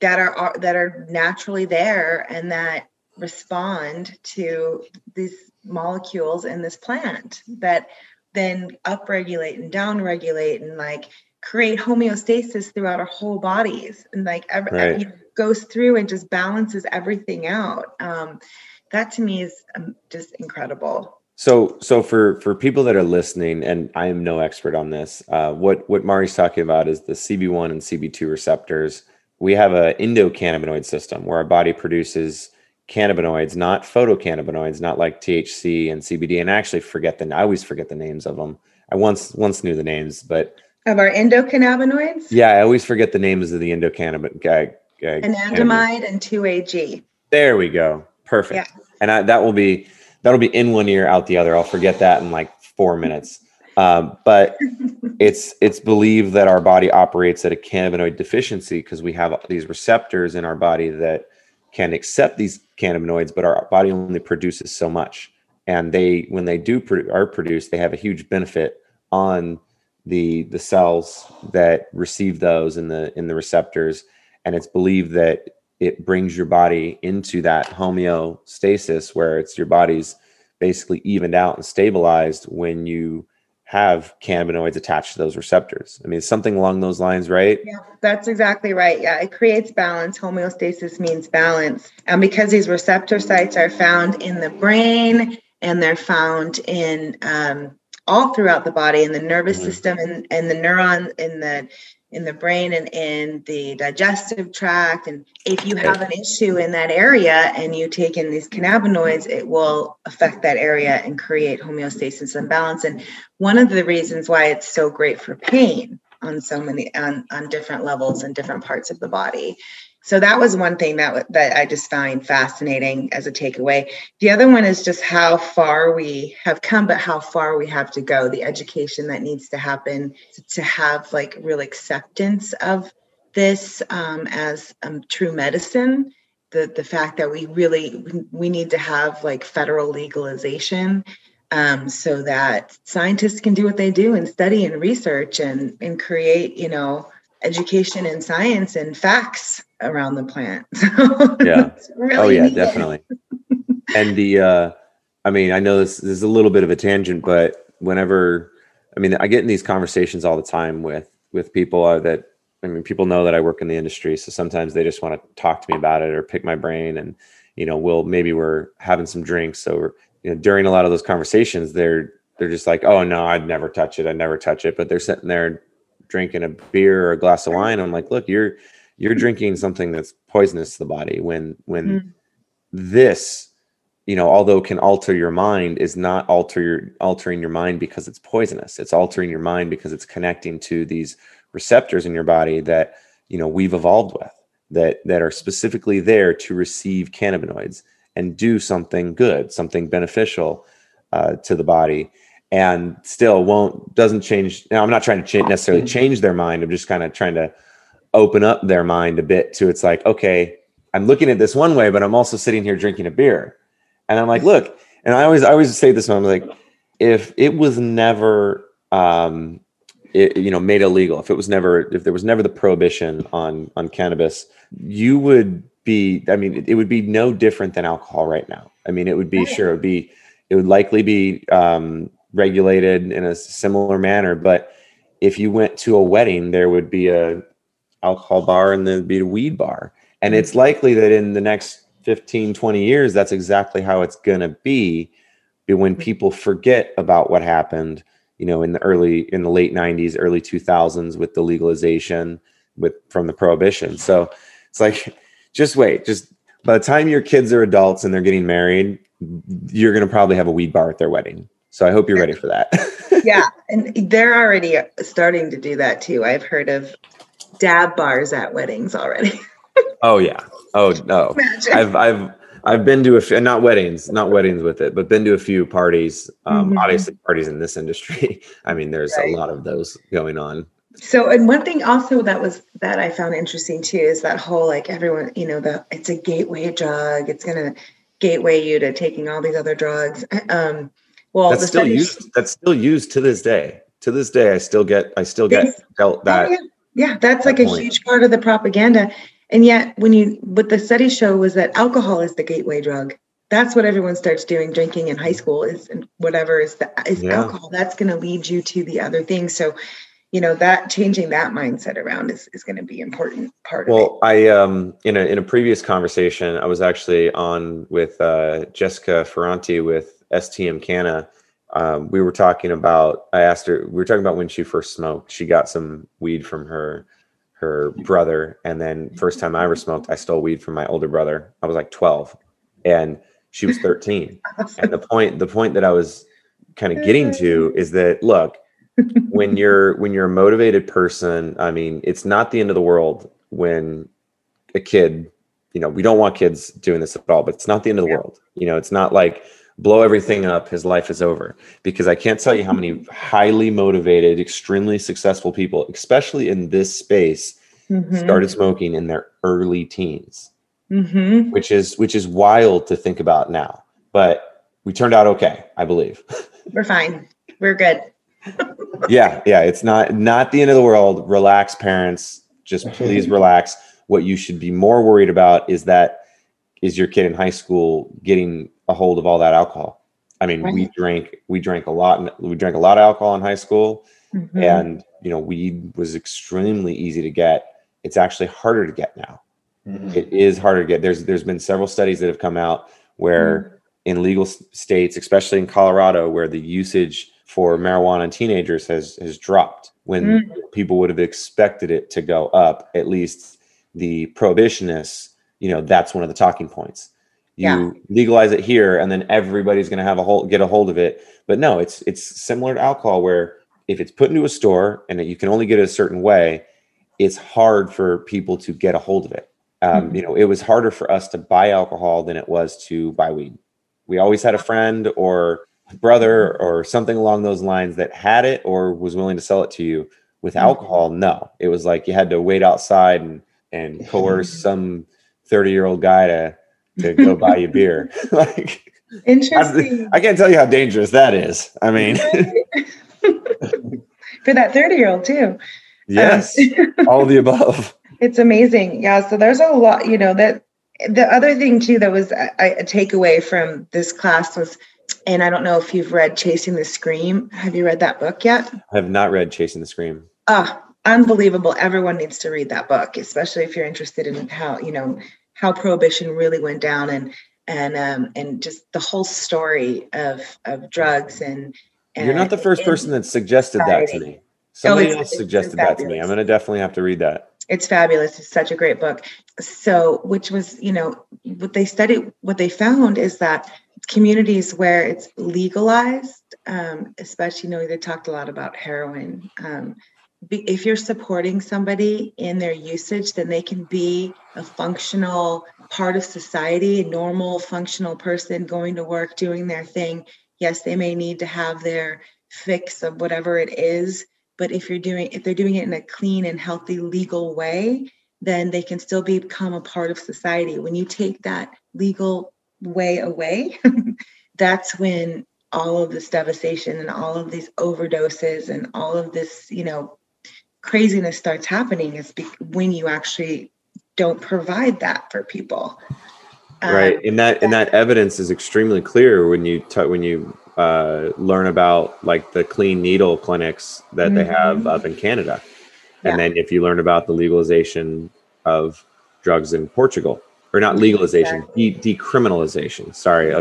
are naturally there and that respond to these molecules in this plant that then upregulate and downregulate and like create homeostasis throughout our whole bodies, and like goes through and just balances everything out. That to me is just incredible. So for people that are listening, and I am no expert on this, what Mari's talking about is the CB1 and CB2 receptors. We have an endocannabinoid system where our body produces cannabinoids, not photocannabinoids, not like THC and CBD. And I actually I always forget the names of them. I once knew the names, but of our endocannabinoids. Yeah, I always forget the names of the endocannabinoid. Anandamide and 2-AG. There we go. Perfect. Yeah. And that'll be in one ear, out the other. I'll forget that in like 4 minutes. But it's believed that our body operates at a cannabinoid deficiency because we have these receptors in our body that can accept these cannabinoids, but our body only produces so much. And when they are produced, they have a huge benefit on the cells that receive those in the receptors. And it's believed that it brings your body into that homeostasis where it's your body's basically evened out and stabilized when you have cannabinoids attached to those receptors. I mean, it's something along those lines, right? Yeah, that's exactly right. Yeah, it creates balance. Homeostasis means balance. And because these receptor sites are found in the brain and they're found in all throughout the body, in the nervous system and the neuron in the brain and in the digestive tract. And if you have an issue in that area and you take in these cannabinoids, it will affect that area and create homeostasis and balance. And one of the reasons why it's so great for pain on so many, on different levels and different parts of the body So that was one thing that I just find fascinating as a takeaway. The other one is just how far we have come, but how far we have to go. The education that needs to happen to have like real acceptance of this as true medicine. The fact that we need to have like federal legalization so that scientists can do what they do and study and research and create, education and science and facts around the plant. Yeah. Really needed. Definitely. And I know this is a little bit of a tangent, but I get in these conversations all the time with people people know that I work in the industry. So sometimes they just want to talk to me about it or pick my brain, and, we're having some drinks. So during a lot of those conversations, they're just like, oh no, I'd never touch it. I'd never touch it. But they're sitting there drinking a beer or a glass of wine. I'm like, look, you're drinking something that's poisonous to the body when this, although can alter your mind, is not altering your mind because it's poisonous. It's altering your mind because it's connecting to these receptors in your body that, we've evolved with, that are specifically there to receive cannabinoids and do something good, something beneficial to the body. And still doesn't change. Now, I'm not trying to necessarily change their mind. I'm just kind of trying to open up their mind a bit to, it's like, okay, I'm looking at this one way, but I'm also sitting here drinking a beer. And I'm like, look, and I always say this, I'm like, if it was never, made illegal, if there was never the prohibition on cannabis, it would be no different than alcohol right now. It would be, sure, it would likely be, regulated in a similar manner, but if you went to a wedding, there would be a alcohol bar and there'd be a weed bar. And it's likely that in the next 15, 20 years, that's exactly how it's going to be when people forget about what happened, in the late 90s, early 2000s with the legalization from the prohibition. So it's like, just wait, by the time your kids are adults and they're getting married, you're going to probably have a weed bar at their wedding. So I hope you're ready for that. Yeah. And they're already starting to do that too. I've heard of dab bars at weddings already. Oh yeah. Oh no. I've been to a few, not weddings with it, but been to a few parties. Obviously parties in this industry. There's a lot of those going on. So, and one thing also that I found interesting too, is that whole, like, everyone, it's a gateway drug. It's going to gateway you to taking all these other drugs. That's still used to this day. To this day, I still get dealt that. Oh, yeah, that's like a huge part of the propaganda. And yet, what the studies show was that alcohol is the gateway drug. That's what everyone starts doing, drinking in high school is alcohol. That's going to lead you to the other things. So, that changing that mindset around is going to be important part of it. Well, I in a previous conversation, I was actually on with Jessica Ferranti with STM Canna. We were talking about when she first smoked. She got some weed from her brother, and then first time I ever smoked, I stole weed from my older brother. I was like 12, and she was 13. And the point that I was kind of getting to is that, look, when you're a motivated person, it's not the end of the world when a kid, we don't want kids doing this at all, but it's not the end of the world. It's not like blow everything up, his life is over. Because I can't tell you how many highly motivated, extremely successful people, especially in this space, started smoking in their early teens, which is wild to think about now. But we turned out okay, I believe. We're fine. We're good. Yeah. It's not the end of the world. Relax, parents. Just please relax. What you should be more worried about is your kid in high school getting a hold of all that alcohol. Right. we drank a lot. We drank a lot of alcohol in high school, and weed was extremely easy to get. It's actually harder to get now. It is harder to get. There's been several studies that have come out where in legal states, especially in Colorado, where the usage for marijuana in teenagers has dropped when people would have expected it to go up. At least the prohibitionists, that's one of the talking points. You legalize it here, and then everybody's going to get a hold of it. But no, it's similar to alcohol, where if it's put into a store and you can only get it a certain way, it's hard for people to get a hold of it. It was harder for us to buy alcohol than it was to buy weed. We always had a friend or brother or something along those lines that had it or was willing to sell it to you. With alcohol, no. It was like you had to wait outside and coerce some 30-year-old guy to go buy you beer. Like, interesting. I can't tell you how dangerous that is. I mean, for that 30-year-old too. Yes, all of the above. It's amazing. Yeah. So there's a lot, that the other thing too, that was a takeaway from this class was, and I don't know if you've read Chasing the Scream. Have you read that book yet? I have not read Chasing the Scream. Unbelievable. Everyone needs to read that book, especially if you're interested in how prohibition really went down and just the whole story of drugs and you're not the first person that suggested that to me. Somebody else suggested that to me. I'm going to definitely have to read that. It's fabulous. It's such a great book. So, which was, what they found is that communities where it's legalized, especially, they talked a lot about heroin. If you're supporting somebody in their usage, then they can be a functional part of society, a normal, functional person going to work, doing their thing. Yes, they may need to have their fix of whatever it is, but if they're doing it in a clean and healthy, legal way, then they can still become a part of society. When you take that legal way away, that's when all of this devastation and all of these overdoses and all of this, craziness starts happening is when you actually don't provide that for people. Right. And that evidence is extremely clear when you learn about like the clean needle clinics that they have up in Canada. And then if you learn about the legalization of drugs in Portugal, or not legalization, decriminalization,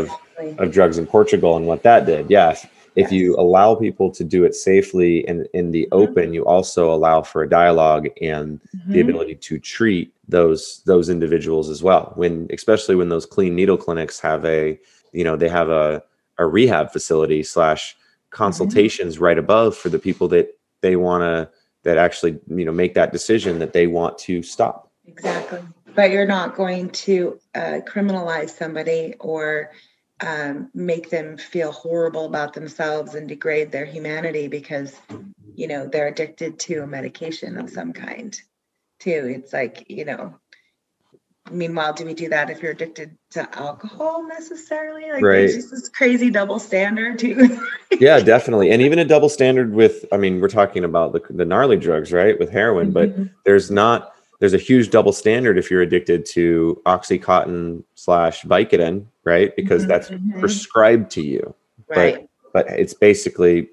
of drugs in Portugal and what that did. Yes. If you allow people to do it safely and in the open, you also allow for a dialogue and the ability to treat those individuals as well. Especially when those clean needle clinics have they have a rehab facility / consultations right above for the people that they want to, that actually, make that decision that they want to stop. Exactly. But you're not going to criminalize somebody or make them feel horrible about themselves and degrade their humanity because, they're addicted to a medication of some kind too. It's like, meanwhile, do we do that if you're addicted to alcohol necessarily? Like there's just this crazy double standard too. Yeah, definitely. And even a double standard with, we're talking about the gnarly drugs, right? With heroin, but there's a huge double standard if you're addicted to Oxycontin / Vicodin, right? Because that's prescribed to you. Right. But it's basically,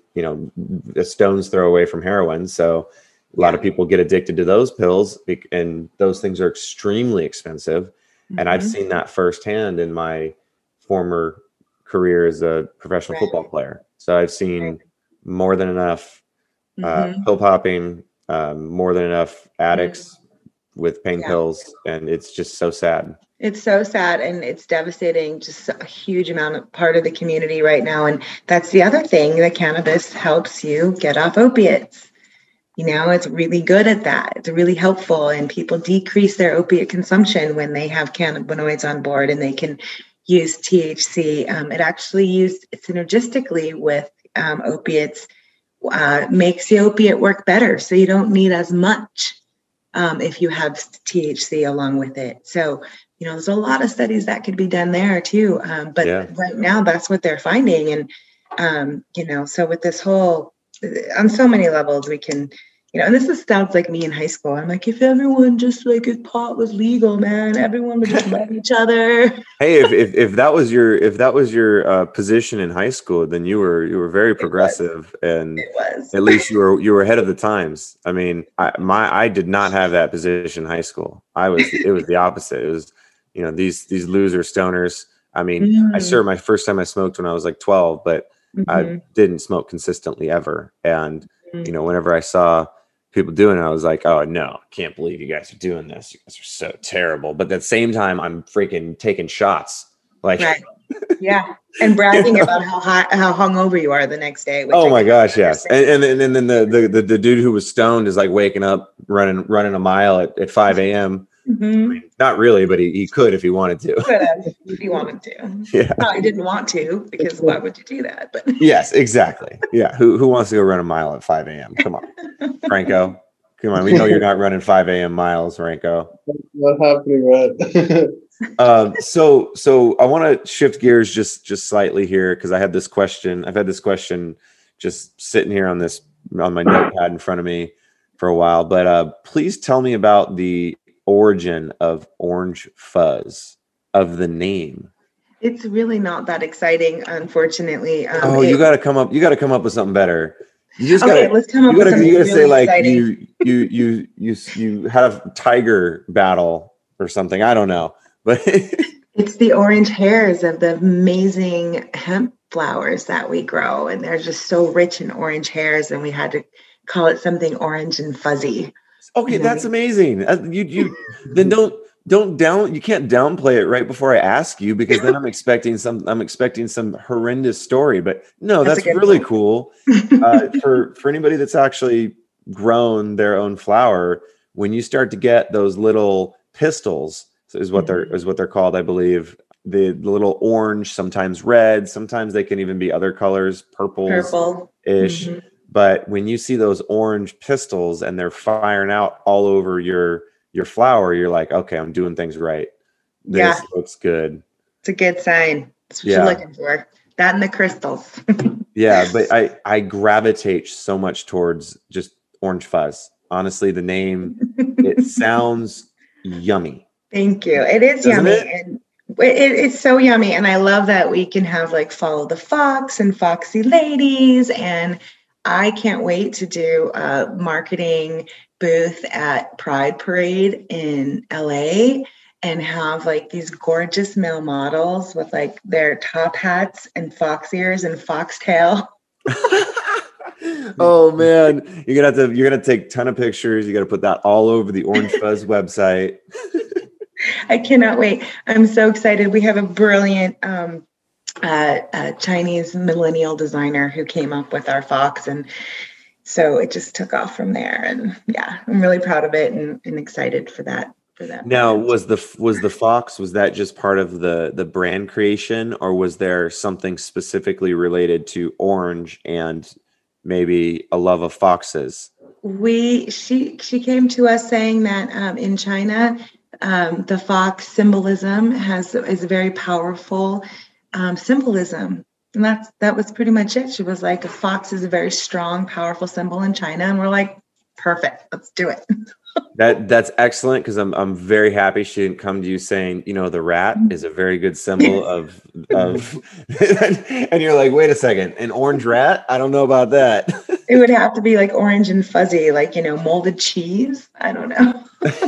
a stone's throw away from heroin. So a lot of people get addicted to those pills and those things are extremely expensive. And I've seen that firsthand in my former career as a professional football player. So I've seen more than enough pill popping, more than enough addicts with pain pills. And it's just so sad. It's so sad and it's devastating, just a huge part of the community right now. And that's the other thing, that cannabis helps you get off opiates. It's really good at that. It's really helpful, and people decrease their opiate consumption when they have cannabinoids on board and they can use THC. It actually used synergistically with opiates, makes the opiate work better. So you don't need as much if you have THC along with it. So, there's a lot of studies that could be done there too. Right now that's what they're finding. And, so with this whole, on so many levels, we can, and this sounds like me in high school. I'm like, if everyone just if pot was legal, man, everyone would just love each other. Hey, if that was your position in high school, then you were very progressive, and at least you were ahead of the times. I did not have that position in high school. It was the opposite. It was, these loser stoners. I sure my first time I smoked when I was like 12, but I didn't smoke consistently ever. And, whenever I saw people doing it, I was like, oh no, can't believe you guys are doing this. You guys are so terrible. But at the same time, I'm freaking taking shots. Like, right. Yeah. And bragging about how hungover you are the next day. Oh my gosh. Yes. And then the dude who was stoned is like waking up, running a mile at 5 a.m. Not really, but he could if he wanted to. Could have if he wanted to. Yeah. Probably didn't want to, because why would you do that? But Yes, exactly. Yeah. Who wants to go run a mile at 5 a.m.? Come on, Franco. Come on. We know you're not running 5 a.m. miles, Franco. Not happening, man. So I want to shift gears just slightly here, because I had this question. I've had this question just sitting here on my notepad in front of me for a while. But please tell me about the origin of Orange Fuzz, of the name. it's really not that exciting, unfortunately. You got to come up. You got to come up with something better. You just okay, gotta, let's come up with something you gotta really say like exciting. you had a tiger battle or something. I don't know, but It's the orange hairs of the amazing hemp flowers that we grow, and they're just so rich in orange hairs, and we had to call it something orange and fuzzy. okay, that's amazing. You then you can't downplay it right before I ask you, because then I'm expecting some horrendous story. But no, that's really cool. For anybody that's actually grown their own flower, when you start to get those little pistils, is what they're called, I believe. The little orange, sometimes red, sometimes they can even be other colors, purple-ish. But when you see those orange pistils and they're firing out all over your flower, you're like, okay, I'm doing things right. This looks good. It's a good sign. That's what you're looking for. That and the crystals. Yeah, but I gravitate so much towards just Orange Fuzz. Honestly, the name, it sounds yummy. Thank you. It is yummy. And it's so yummy. And I love that we can have like Follow the Fox and Foxy Ladies. And I can't wait to do a marketing booth at Pride Parade in LA and have like these gorgeous male models with like their top hats and fox ears and foxtail. Oh man, you're gonna take a ton of pictures. You got to put that all over the Orange Fuzz website. I cannot wait. I'm so excited. We have a brilliant Chinese millennial designer who came up with our fox, and so it just took off from there. And yeah, I'm really proud of it and excited for that. Now, was the fox, was that just part of the brand creation, or was there something specifically related to orange and maybe a love of foxes? She came to us saying that in China, the fox symbolism is a very powerful symbolism. And that was pretty much it. She was like, a fox is a very strong, powerful symbol in China. And we're like, perfect, let's do it. That's excellent, because I'm very happy she didn't come to you saying, the rat is a very good symbol of and you're like, wait a second, an orange rat? I don't know about that. It would have to be like orange and fuzzy, like, molded cheese. I don't know.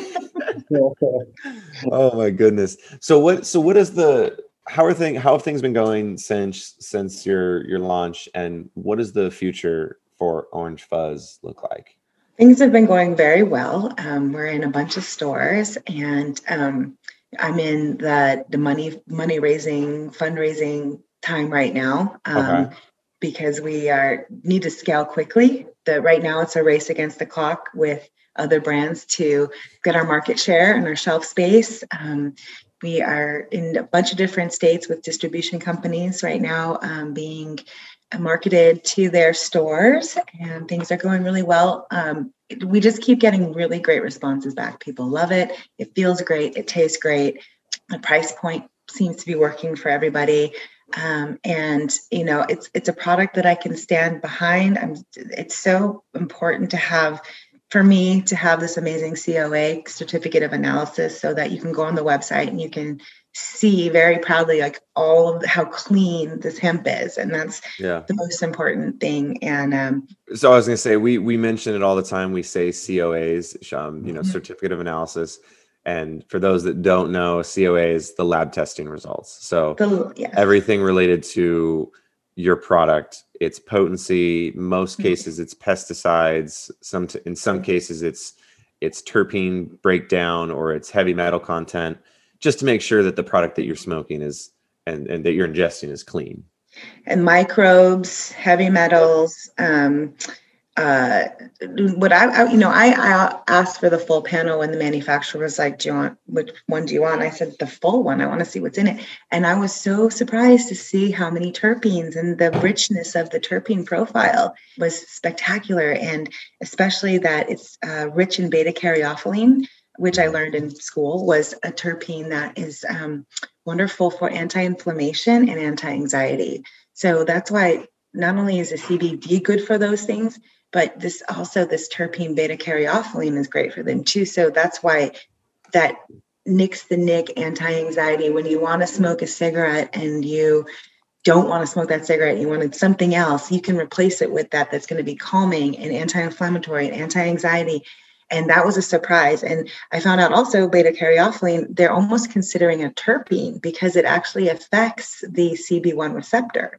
Oh my goodness. So what is how have things been going since your launch, and what does the future for Orange Fuzz look like? Things have been going very well. We're in a bunch of stores, and I'm in the money raising, fundraising time right now, because we need to scale quickly. Right now it's a race against the clock with other brands to get our market share and our shelf space. We are in a bunch of different states with distribution companies right now, being marketed to their stores, and things are going really well. We just keep getting really great responses back. People love it. It feels great. It tastes great. The price point seems to be working for everybody. And it's a product that I can stand behind. It's so important for me to have this amazing COA, certificate of analysis, so that you can go on the website and you can see very proudly like all of how clean this hemp is, and that's the most important thing. And so I was going to say, we mention it all the time. We say COAs, certificate of analysis, and for those that don't know, a COA is the lab testing results. So everything related to your product, its potency, most cases it's pesticides, in some cases it's terpene breakdown or it's heavy metal content, just to make sure that the product that you're smoking is and that you're ingesting is clean. And microbes, heavy metals, what I asked for the full panel when the manufacturer was like, which one do you want? I said, the full one. I want to see what's in it. And I was so surprised to see how many terpenes, and the richness of the terpene profile was spectacular. And especially that it's rich in beta caryophyllene, which I learned in school was a terpene that is wonderful for anti-inflammation and anti-anxiety. So that's why not only is the CBD good for those things, but this terpene beta caryophyllene is great for them too. So that's why that nix the nick anti-anxiety, when you want to smoke a cigarette and you don't want to smoke that cigarette, you wanted something else, you can replace it with that's going to be calming and anti-inflammatory and anti-anxiety. And that was a surprise. And I found out also beta caryophyllene, they're almost considering a terpene because it actually affects the CB1 receptor.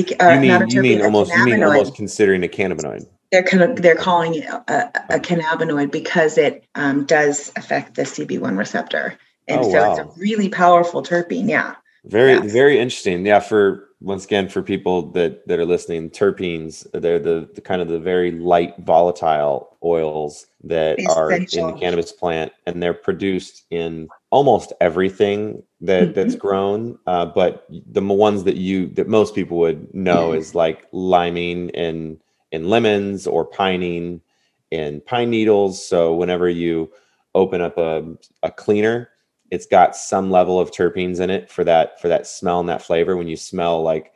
You mean almost considering a cannabinoid? They're calling it a cannabinoid because it does affect the CB1 receptor. And it's a really powerful terpene. Yeah. Very interesting. Yeah. Once again, for people that are listening, terpenes, they're the kind of the very light volatile oils that are in the cannabis plant, and they're produced in almost everything that's grown. But the ones that most people would know is like liming in lemons, or pining in pine needles. So whenever you open up a cleaner, it's got some level of terpenes in it for that smell and that flavor. When you smell like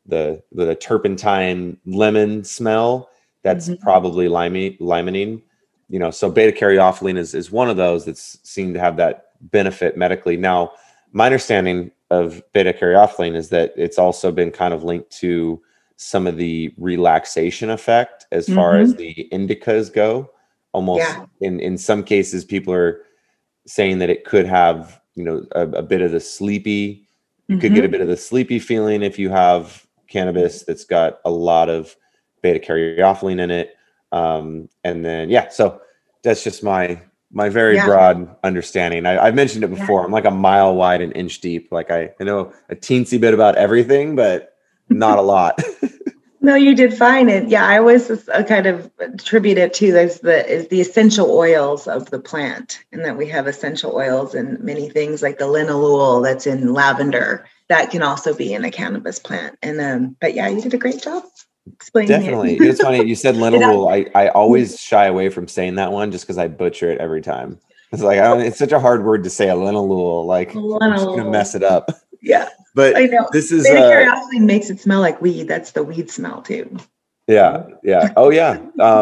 the turpentine lemon smell, that's probably limonene. So beta caryophyllene is one of those that's seen to have that benefit medically. Now, my understanding of beta caryophyllene is that it's also been kind of linked to some of the relaxation effect as far as the indicas go. Almost in some cases, people are saying that it could have, a bit of the sleepy, you could get a bit of the sleepy feeling if you have cannabis that's got a lot of beta caryophyllene in it. And then, so that's just my very broad understanding. I've mentioned it before. I'm like a mile wide and inch deep. Like I know a teensy bit about everything, but not a lot. No, you did fine. And I always kind of attribute it to is the essential oils of the plant, and that we have essential oils in many things, like the linalool that's in lavender that can also be in a cannabis plant. And but you did a great job explaining Definitely. It's funny you said linalool. I always shy away from saying that one just because I butcher it every time. It's like it's such a hard word to say, a linalool. Like I'm just gonna mess it up. Yeah. But I know. This is beta caryophyllene makes it smell like weed. That's the weed smell too. Yeah. Oh yeah.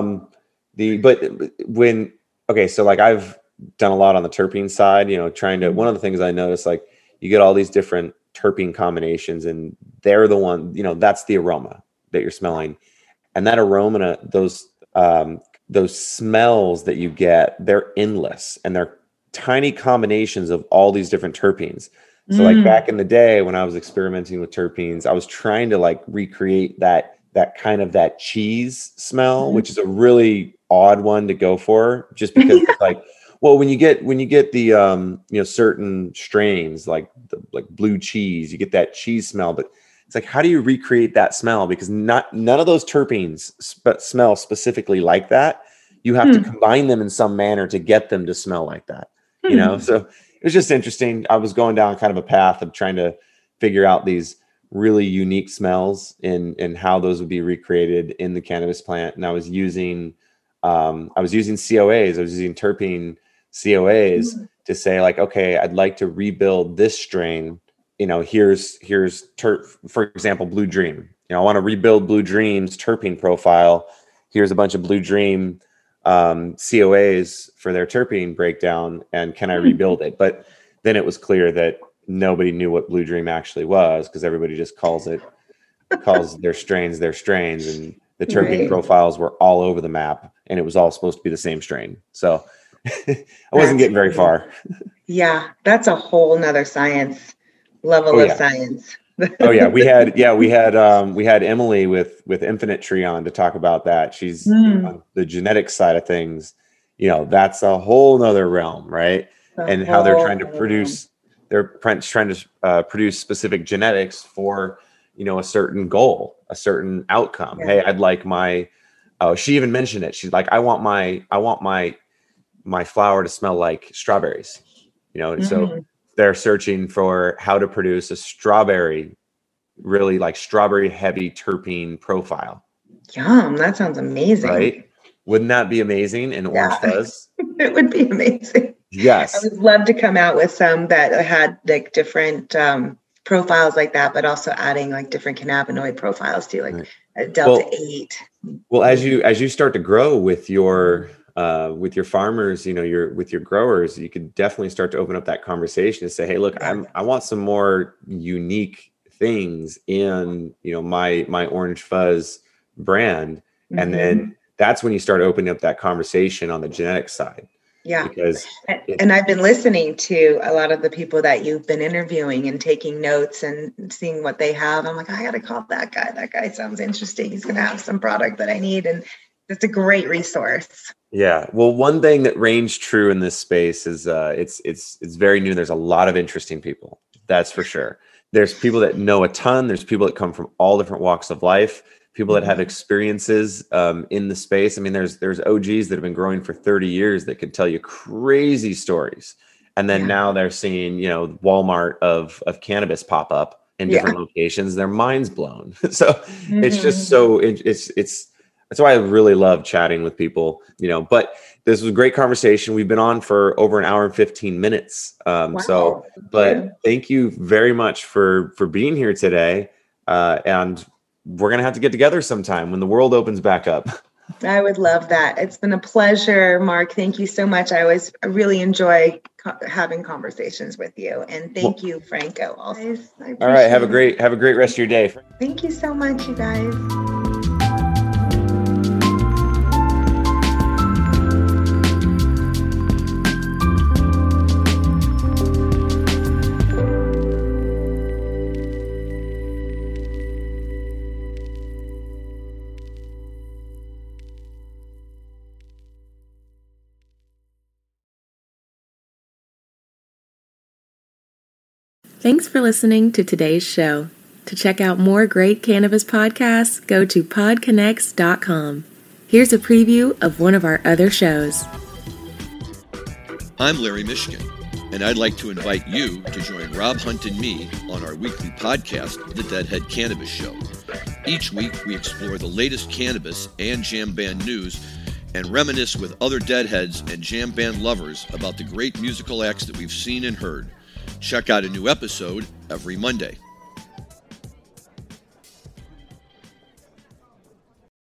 So like I've done a lot on the terpene side, trying to, one of the things I noticed, like you get all these different terpene combinations, and they're the one, that's the aroma that you're smelling. And that aroma, those smells that you get, they're endless, and they're tiny combinations of all these different terpenes. So like back in the day when I was experimenting with terpenes, I was trying to like recreate that kind of that cheese smell, which is a really odd one to go for, just because it's like, well, when you get the certain strains like blue cheese, you get that cheese smell, but it's like, how do you recreate that smell? Because none of those terpenes smell specifically like that. You have to combine them in some manner to get them to smell like that, so it was just interesting. I was going down kind of a path of trying to figure out these really unique smells and how those would be recreated in the cannabis plant. And I was using COAs. I was using terpene COAs to say like, okay, I'd like to rebuild this strain. Here's for example, Blue Dream. I want to rebuild Blue Dream's terpene profile. Here's a bunch of Blue Dream COAs for their terpene breakdown, and can I rebuild it? But then it was clear that nobody knew what Blue Dream actually was, because everybody just calls their strains, and the terpene profiles were all over the map, and it was all supposed to be the same strain. So I wasn't getting very far. Yeah, that's a whole nother science level of science. We had Emily with Infinite Tree on to talk about that. She's on the genetic side of things. That's a whole nother realm, right? And how they're trying to produce, produce specific genetics for a certain goal, a certain outcome. Hey, I'd like my Oh, she even mentioned it. She's like, I want my flower to smell like strawberries, so they're searching for how to produce a strawberry, really like strawberry heavy terpene profile. Yum, that sounds amazing. Right? Wouldn't that be amazing in Orange Fuzz? It would be amazing. Yes. I would love to come out with some that had like different profiles like that, but also adding like different cannabinoid profiles to like a Delta 8. Well, as you start to grow with your farmers, with your growers, you could definitely start to open up that conversation and say, hey, look, I want some more unique things in, my Orange Fuzz brand. And then that's when you start opening up that conversation on the genetic side. Yeah. Because and I've been listening to a lot of the people that you've been interviewing and taking notes and seeing what they have. I'm like, I got to call that guy. That guy sounds interesting. He's going to have some product that I need. And it's a great resource. Yeah. Well, one thing that reigns true in this space is it's very new. There's a lot of interesting people. That's for sure. There's people that know a ton. There's people that come from all different walks of life. People that have experiences in the space. I mean, there's OGs that have been growing for 30 years that could tell you crazy stories. And then now they're seeing, Walmart of cannabis pop up in different locations. Their mind's blown. So it's just so it's that's why I really love chatting with people, but this was a great conversation. We've been on for over an hour and 15 minutes. Wow. Thank you very much for being here today. And we're going to have to get together sometime when the world opens back up. I would love that. It's been a pleasure, Mark. Thank you so much. I really enjoy having conversations with you. And thank you, Franco. Also. All right. Have a great rest of your day. Thank you so much, you guys. Thanks for listening to today's show. To check out more great cannabis podcasts, go to podconnects.com. Here's a preview of one of our other shows. I'm Larry Michigan, and I'd like to invite you to join Rob Hunt and me on our weekly podcast, The Deadhead Cannabis Show. Each week, we explore the latest cannabis and jam band news and reminisce with other Deadheads and jam band lovers about the great musical acts that we've seen and heard. Check out a new episode every Monday.